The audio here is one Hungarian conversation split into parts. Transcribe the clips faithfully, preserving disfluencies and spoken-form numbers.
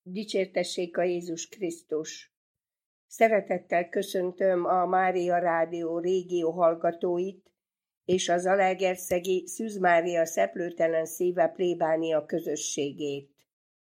Dicsértessék a Jézus Krisztus! Szeretettel köszöntöm a Mária Rádió régió hallgatóit és az zalaegerszegi Szűz Mária Szeplőtelen Szíve plébánia közösségét.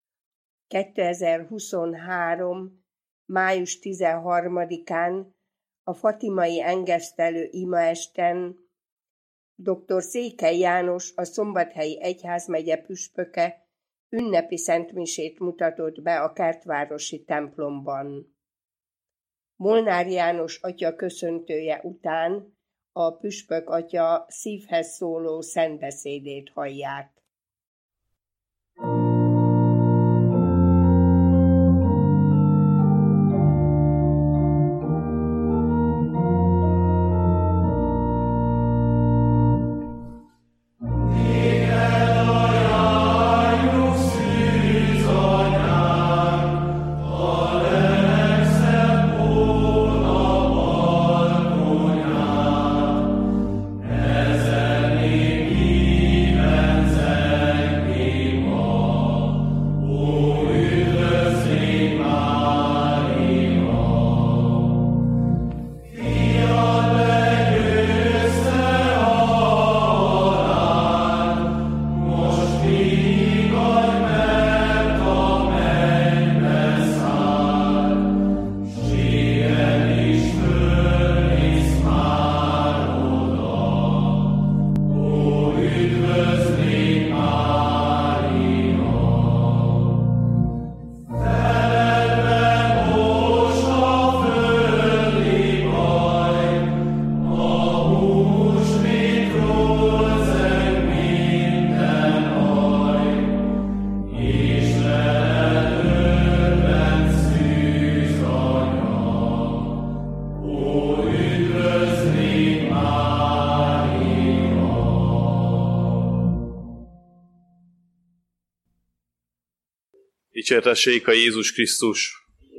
kétezer-huszonhárom. május tizenharmadikán a fatimai engesztelő imaesten dr. Székely János, a Szombathelyi Egyházmegye püspöke ünnepi szentmisét mutatott be a kertvárosi templomban. Molnár János atya köszöntője után a püspök atya szívhez szóló szentbeszédét hallják. Dicsértessék a Jézus Krisztus!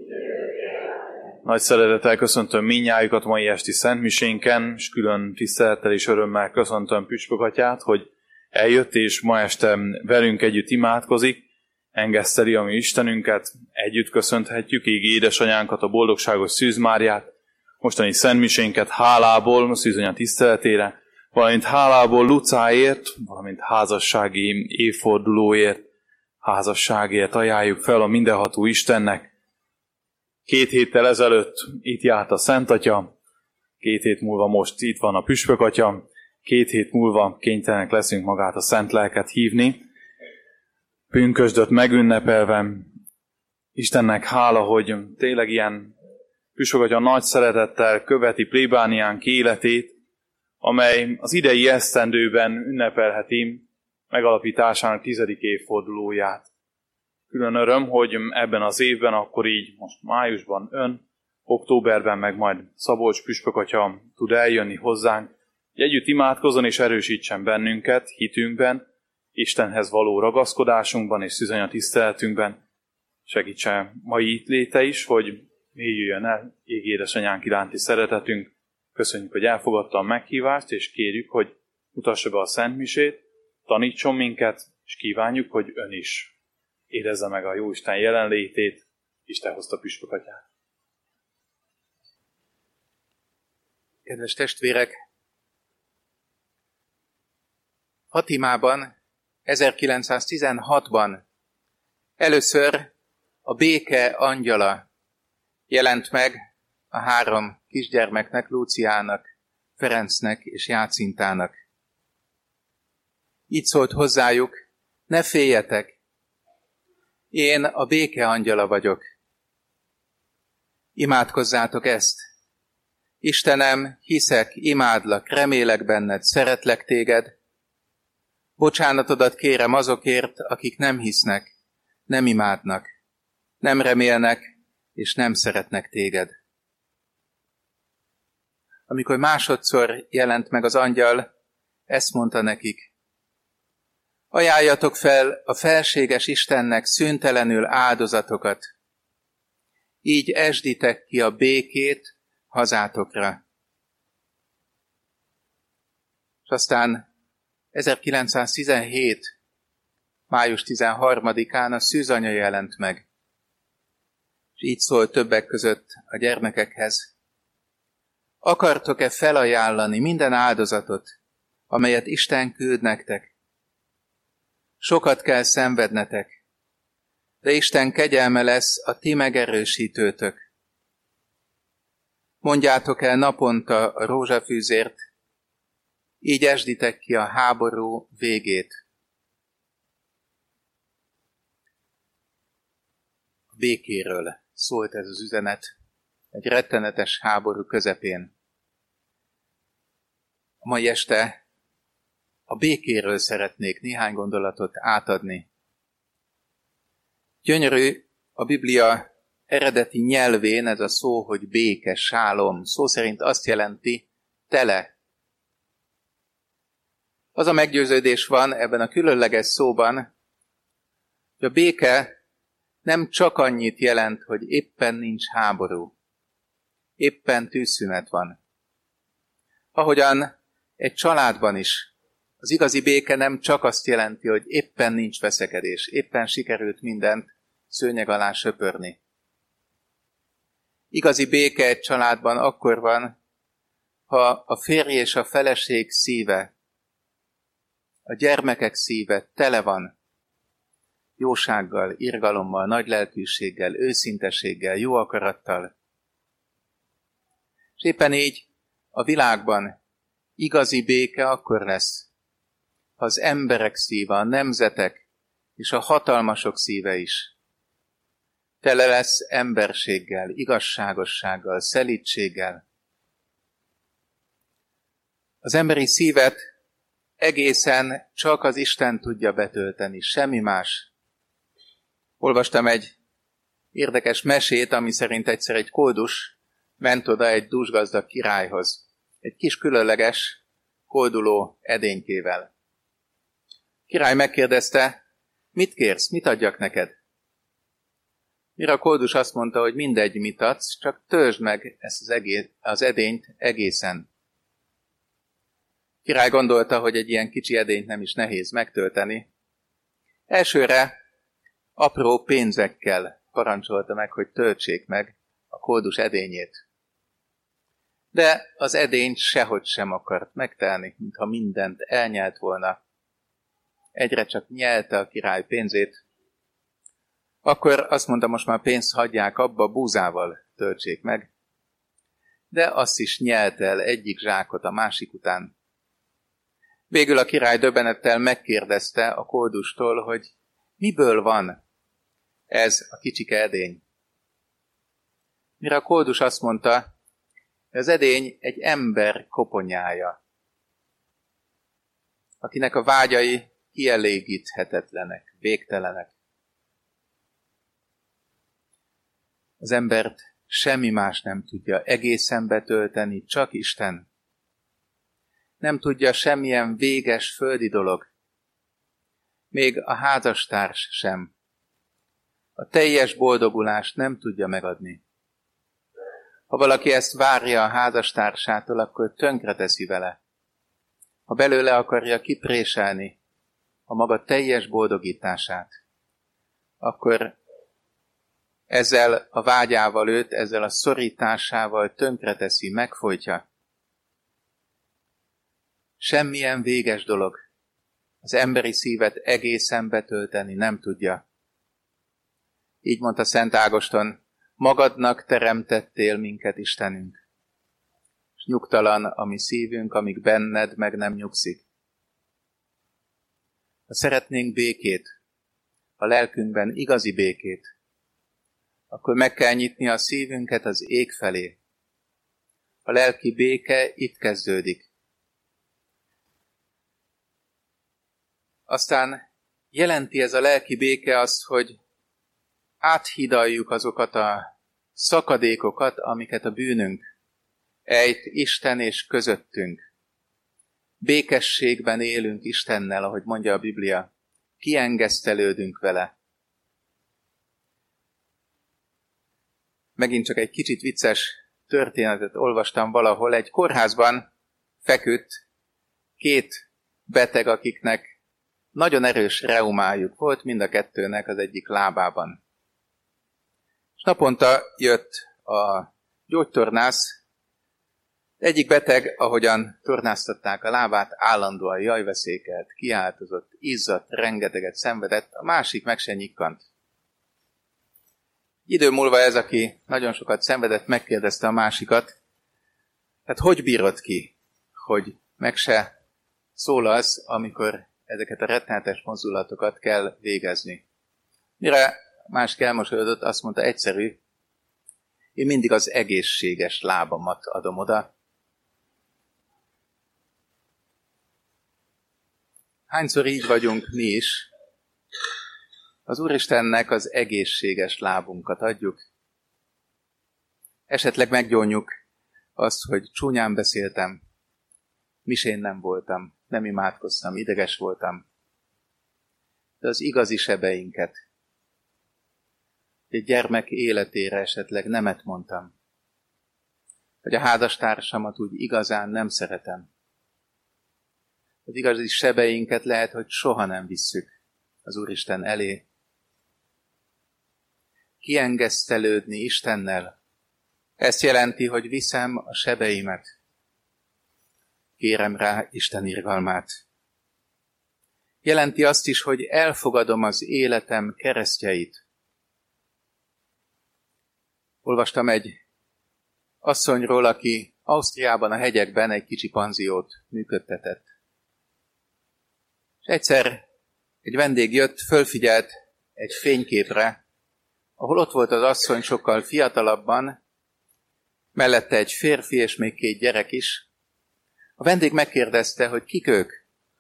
Nagy szeretettel köszöntöm mindnyájukat mai esti szentmisénken, és külön tisztelettel és örömmel köszöntöm püspök atyát, hogy eljött és ma este velünk együtt imádkozik, engeszteli a mi Istenünket, együtt köszönhetjük égi édesanyánkat, a boldogságos Szűz Máriát, mostani szentmisénket hálából, a Szűzanya tiszteletére, valamint hálából Lucáért, valamint házassági évfordulóért, házasságért ajánljuk fel a mindenható Istennek. Két héttel ezelőtt itt járt a Szent Atya, két hét múlva most itt van a Püspök Atya, két hét múlva kénytelenek leszünk magát a Szent Lelket hívni. Pünkösdöt megünnepelve, Istennek hála, hogy tényleg ilyen Püspök Atya nagy szeretettel követi plébániánk életét, amely az idei esztendőben ünnepelheti megalapításának tizedik évfordulóját. Külön öröm, hogy ebben az évben, akkor így most májusban ön, októberben meg majd Szabolcs püspök atya tud eljönni hozzánk, hogy együtt imádkozzon és erősítsen bennünket, hitünkben, Istenhez való ragaszkodásunkban és Szűzanya tiszteletünkben. Segítse mai itt léte is, hogy mélyüljön el égi édesanyánk iránti szeretetünk. Köszönjük, hogy elfogadta a meghívást, és kérjük, hogy mutassa be a szentmisét, tanítson minket, és kívánjuk, hogy ön is érezze meg a Jóisten jelenlétét, Isten hozta püspök atyát. Kedves testvérek! Fatimában ezerkilencszáztizenhatban először a béke angyala jelent meg a három kisgyermeknek, Lúciának, Ferencnek és Jácintának. Így szólt hozzájuk: ne féljetek, én a béke angyala vagyok. Imádkozzátok ezt. Istenem, hiszek, imádlak, remélek benned, szeretlek téged. Bocsánatodat kérem azokért, akik nem hisznek, nem imádnak, nem remélnek és nem szeretnek téged. Amikor másodszor jelent meg az angyal, ezt mondta nekik: ajánljatok fel a felséges Istennek szüntelenül áldozatokat. Így esditek ki a békét hazátokra. És aztán ezerkilencszáztizenhét. május tizenharmadikán a Szűzanya jelent meg. és így szól többek között a gyermekekhez. Akartok-e felajánlani minden áldozatot, amelyet Isten küld nektek? Sokat kell szenvednetek, de Isten kegyelme lesz a ti megerősítőtök. Mondjátok el naponta a rózsafűzért, így esditek ki a háború végét. A békéről szólt ez az üzenet egy rettenetes háború közepén. A mai este a békéről szeretnék néhány gondolatot átadni. Gyönyörű a Biblia eredeti nyelvén ez a szó, hogy béke, sálom, szó szerint azt jelenti tele. Az a meggyőződés van ebben a különleges szóban, hogy a béke nem csak annyit jelent, hogy éppen nincs háború, éppen tűzszünet van. Ahogyan egy családban is az igazi béke nem csak azt jelenti, hogy éppen nincs veszekedés, éppen sikerült mindent szőnyeg alá söpörni. Igazi béke egy családban akkor van, ha a férj és a feleség szíve, a gyermekek szíve tele van jósággal, irgalommal, nagy lelkűséggel, őszinteséggel, jó akarattal. És éppen így a világban igazi béke akkor lesz, ha az emberek szíve, a nemzetek és a hatalmasok szíve is tele lesz emberséggel, igazságossággal, szelídséggel. Az emberi szívet egészen csak az Isten tudja betölteni, semmi más. Olvastam egy érdekes mesét, ami szerint egyszer egy koldus ment oda egy dúsgazdag királyhoz, egy kis különleges, kolduló edénykével. Király megkérdezte, mit kérsz, mit adjak neked? Mire a koldus azt mondta, hogy mindegy, mit adsz, csak töltsd meg ezt az, egész, az edényt egészen. Király gondolta, hogy egy ilyen kicsi edényt nem is nehéz megtölteni. Elsőre apró pénzekkel parancsolta meg, hogy töltsék meg a koldus edényét. De az edényt sehogy sem akart megtelni, mintha mindent elnyelt volna. Egyre csak nyelte a király pénzét. Akkor azt mondta, most már pénzt hagyják abba, búzával töltsék meg. De azt is nyelt el egyik zsákot a másik után. Végül a király döbbenettel megkérdezte a koldustól, hogy miből van ez a kicsike edény. Mire a koldus azt mondta, az edény egy ember koponyája, akinek a vágyai kielégíthetetlenek, végtelenek. Az embert semmi más nem tudja egészen betölteni, csak Isten. Nem tudja semmilyen véges földi dolog. Még a házastárs sem. A teljes boldogulást nem tudja megadni. Ha valaki ezt várja a házastársától, akkor tönkreteszi vele. Ha belőle akarja kipréselni a maga teljes boldogítását, akkor ezzel a vágyával őt, ezzel a szorításával tönkreteszi, megfojtja. Semmilyen véges dolog az emberi szívet egészen betölteni nem tudja. Így mondta Szent Ágoston, magadnak teremtettél minket, Istenünk, és nyugtalan a mi szívünk, amíg benned meg nem nyugszik. Ha szeretnénk békét, a lelkünkben igazi békét, akkor meg kell nyitni a szívünket az ég felé. A lelki béke itt kezdődik. Aztán jelenti ez a lelki béke azt, hogy áthidaljuk azokat a szakadékokat, amiket a bűnünk ejt Isten és közöttünk. Békességben élünk Istennel, ahogy mondja a Biblia. Kiengesztelődünk vele. Megint csak egy kicsit vicces történetet olvastam valahol. Egy kórházban feküdt két beteg, akiknek nagyon erős reumájuk volt, mind a kettőnek az egyik lábában. És naponta jött a gyógytornász. Egyik beteg, ahogyan tornáztatták a lábát, állandóan jajveszékelt, kiáltozott, izzadt, rengeteget szenvedett, a másik meg se nyikkant. Idő múlva ez, aki nagyon sokat szenvedett, megkérdezte a másikat, hát hogy bírod ki, hogy meg se szólalsz, amikor ezeket a rettenetes mozdulatokat kell végezni. Mire másik elmosolyodott, azt mondta, egyszerű, én mindig az egészséges lábamat adom oda. Hányszor így vagyunk mi is? Az Úristennek az egészséges lábunkat adjuk. Esetleg meggyónjuk azt, hogy csúnyán beszéltem, misén nem voltam, nem imádkoztam, ideges voltam. De az igazi sebeinket, egy gyermek életére esetleg nemet mondtam, vagy a házastársamat úgy igazán nem szeretem. Az igazi sebeinket lehet, hogy soha nem visszük az Úristen elé. Kiengesztelődni Istennel, ezt jelenti, hogy viszem a sebeimet. Kérem rá Isten irgalmát. Jelenti azt is, hogy elfogadom az életem keresztjeit. Olvastam egy asszonyról, aki Ausztriában a hegyekben egy kicsi panziót működtetett. És egyszer egy vendég jött, fölfigyelt egy fényképre, ahol ott volt az asszony sokkal fiatalabban, mellette egy férfi és még két gyerek is. A vendég megkérdezte, hogy kik ők.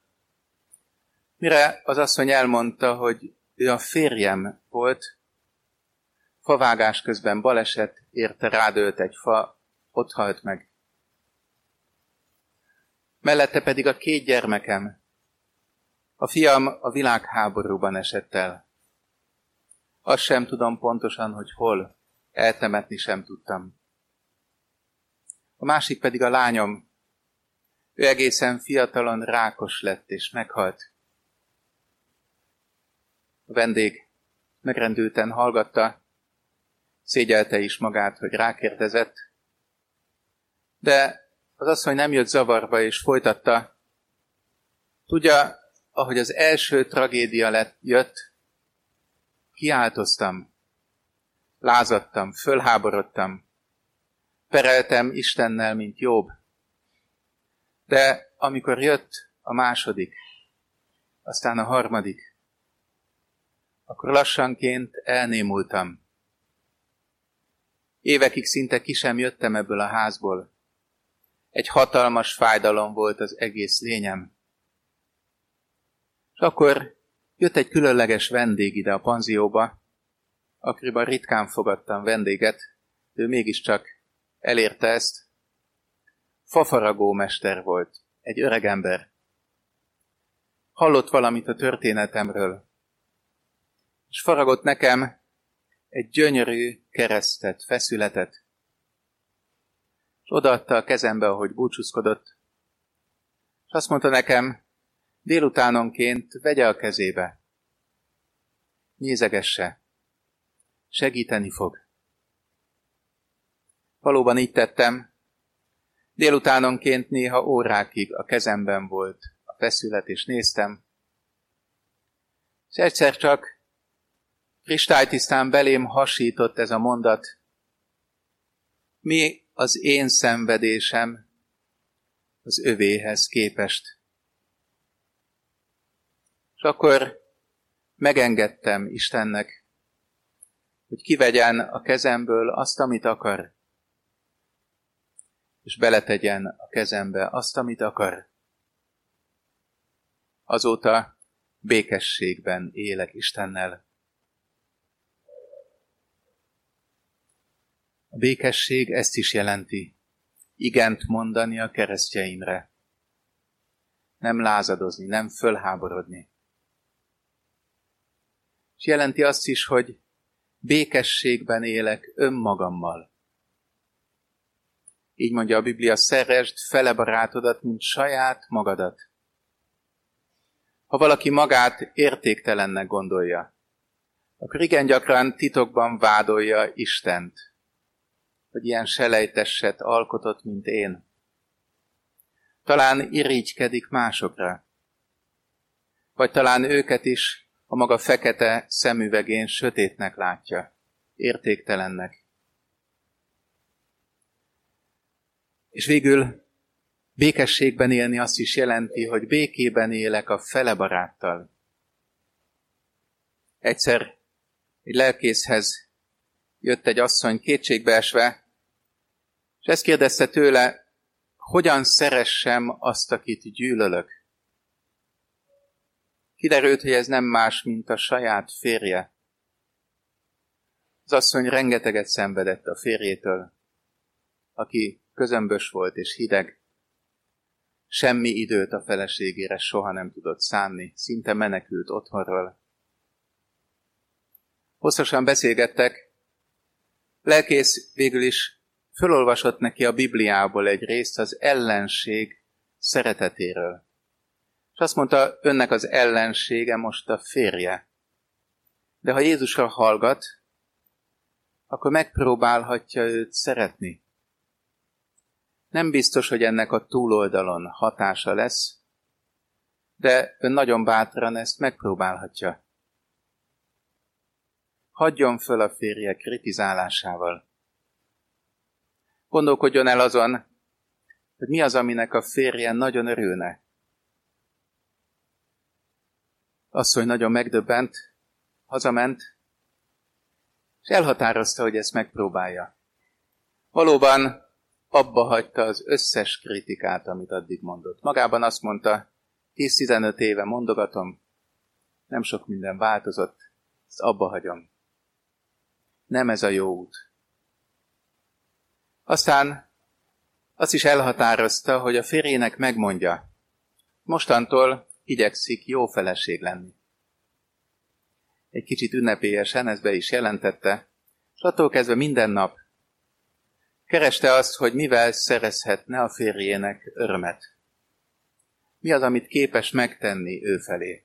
Mire az asszony elmondta, hogy ő a férjem volt, favágás közben baleset, érte rádőlt egy fa, ott halt meg. Mellette pedig a két gyermekem. A fiam a világháborúban esett el. Azt sem tudom pontosan, hogy hol, eltemetni sem tudtam. A másik pedig a lányom. Ő egészen fiatalon rákos lett és meghalt. A vendég megrendülten hallgatta, szégyelte is magát, hogy rákérdezett, de az asszony nem jött zavarba és folytatta. Tudja, ahogy az első tragédia lett, jött, kiáltoztam, lázadtam, fölháborodtam, pereltem Istennel, mint Jobb. De amikor jött a második, aztán a harmadik, akkor lassanként elnémultam. Évekig szinte ki sem jöttem ebből a házból. Egy hatalmas fájdalom volt az egész lényem. És akkor jött egy különleges vendég ide a panzióba, akkoriban ritkán fogadtam vendéget, ő mégiscsak elérte ezt. Fafaragó mester volt, egy öreg ember. Hallott valamit a történetemről, és faragott nekem egy gyönyörű keresztet, feszületet. És odaadta a kezembe, ahogy búcsúzkodott, és azt mondta nekem, délutánonként vegye a kezébe, nézegesse, segíteni fog. Valóban így tettem, délutánonként néha órákig a kezemben volt a feszület, és néztem, és egyszer csak kristálytisztán belém hasított ez a mondat, mi az én szenvedésem az övéhez képest. És akkor megengedtem Istennek, hogy kivegyen a kezemből azt, amit akar, és beletegyen a kezembe azt, amit akar. Azóta békességben élek Istennel. A békesség ezt is jelenti, igent mondani a keresztjeimre. Nem lázadozni, nem fölháborodni. És jelenti azt is, hogy békességben élek önmagammal. Így mondja a Biblia, szeresd fele barátodat, mint saját magadat. Ha valaki magát értéktelennek gondolja, akkor igen gyakran titokban vádolja Istent, hogy ilyen selejtesset alkotott, mint én. Talán irigykedik másokra, vagy talán őket is a maga fekete szemüvegén sötétnek látja, értéktelennek. És végül békességben élni azt is jelenti, hogy békében élek a fele baráttal. Egyszer egy lelkészhez jött egy asszony kétségbeesve, és ezt kérdezte tőle, hogyan szeressem azt, akit gyűlölök. Kiderült, hogy ez nem más, mint a saját férje. Az asszony rengeteget szenvedett a férjétől, aki közömbös volt és hideg. Semmi időt a feleségére soha nem tudott szánni, szinte menekült otthonról. Hosszasan beszélgettek, lelkész végül is fölolvasott neki a Bibliából egy részt az ellenség szeretetéről. És azt mondta, önnek az ellensége most a férje. De ha Jézusra hallgat, akkor megpróbálhatja őt szeretni. Nem biztos, hogy ennek a túloldalon hatása lesz, de ön nagyon bátran ezt megpróbálhatja. Hagyjon föl a férje kritizálásával. Gondolkodjon el azon, hogy mi az, aminek a férje nagyon örülne. Asszony nagyon megdöbbent, hazament, és elhatározta, hogy ezt megpróbálja. Valóban abba hagyta az összes kritikát, amit addig mondott. Magában azt mondta, tíz-tizenöt éve mondogatom, nem sok minden változott, ezt abba hagyom. Nem ez a jó út. Aztán azt is elhatározta, hogy a férjének megmondja, mostantól igyekszik jó feleség lenni. Egy kicsit ünnepélyesen ezt be is jelentette, és attól kezdve minden nap kereste azt, hogy mivel szerezhetne a férjének örömet. Mi az, amit képes megtenni ő felé.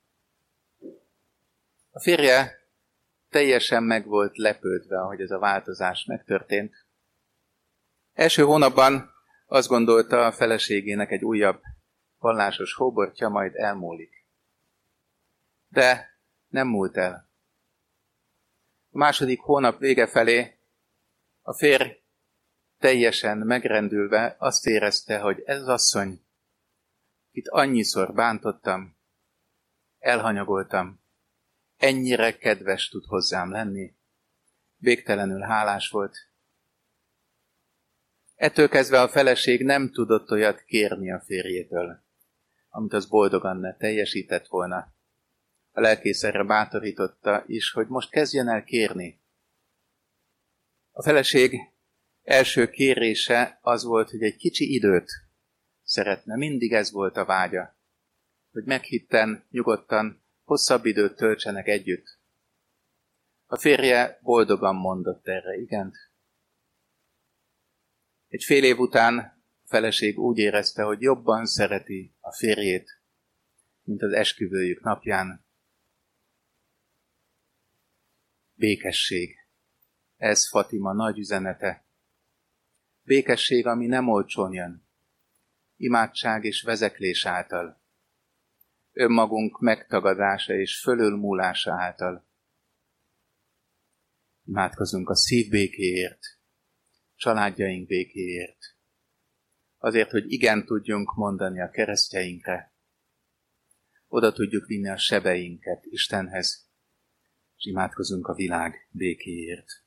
A férje teljesen meg volt lepődve, ahogy ez a változás megtörtént. Első hónapban azt gondolta a feleségének egy újabb vallásos hóbortja majd elmúlik. De nem múlt el. A második hónap vége felé a férj teljesen megrendülve azt érezte, hogy ez az asszony, akit annyiszor bántottam, elhanyagoltam, ennyire kedves tud hozzám lenni, végtelenül hálás volt. Ettől kezdve a feleség nem tudott olyat kérni a férjétől, amit az boldogan ne teljesített volna. A lelkész erre bátorította is, hogy most kezdjen el kérni. A feleség első kérése az volt, hogy egy kicsi időt szeretne. Mindig ez volt a vágya, hogy meghitten, nyugodtan, hosszabb időt töltsenek együtt. A férje boldogan mondott erre igent. Egy fél év után a feleség úgy érezte, hogy jobban szereti a férjét, mint az esküvőjük napján. Békesség. Ez Fatima nagy üzenete. Békesség, ami nem olcsón jön. Imádság és vezeklés által. Önmagunk megtagadása és fölülmúlása által. Imádkozunk a szív békéért, családjaink békéért. Azért, hogy igen tudjunk mondani a keresztjeinkre. Oda tudjuk vinni a sebeinket Istenhez, és imádkozunk a világ békéért.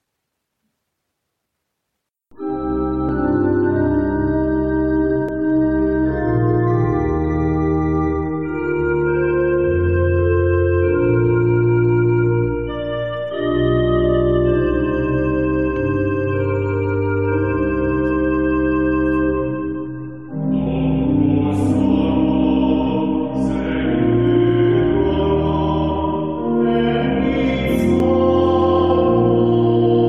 Oh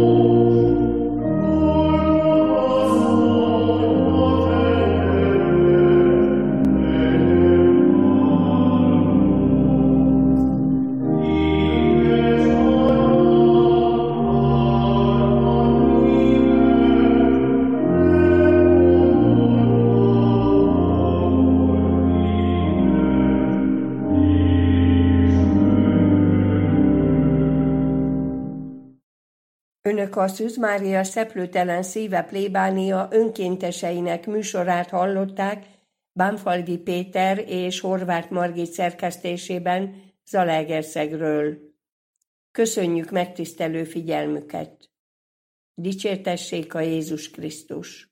Önök a Szűz Mária Szeplőtelen Szíve plébánia önkénteseinek műsorát hallották Bánfalvi Péter és Horváth Margit szerkesztésében Zalaegerszegről. Köszönjük megtisztelő figyelmüket! Dicsértessék a Jézus Krisztus!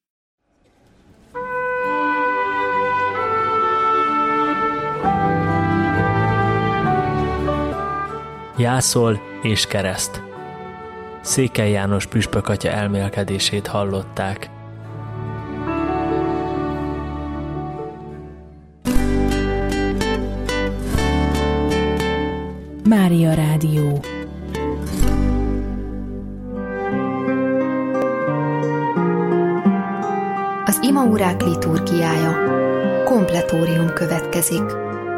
Jászol és kereszt. Székely János püspök atya elmélkedését hallották. Mária Rádió. Az imaórák liturgiája. Kompletórium következik.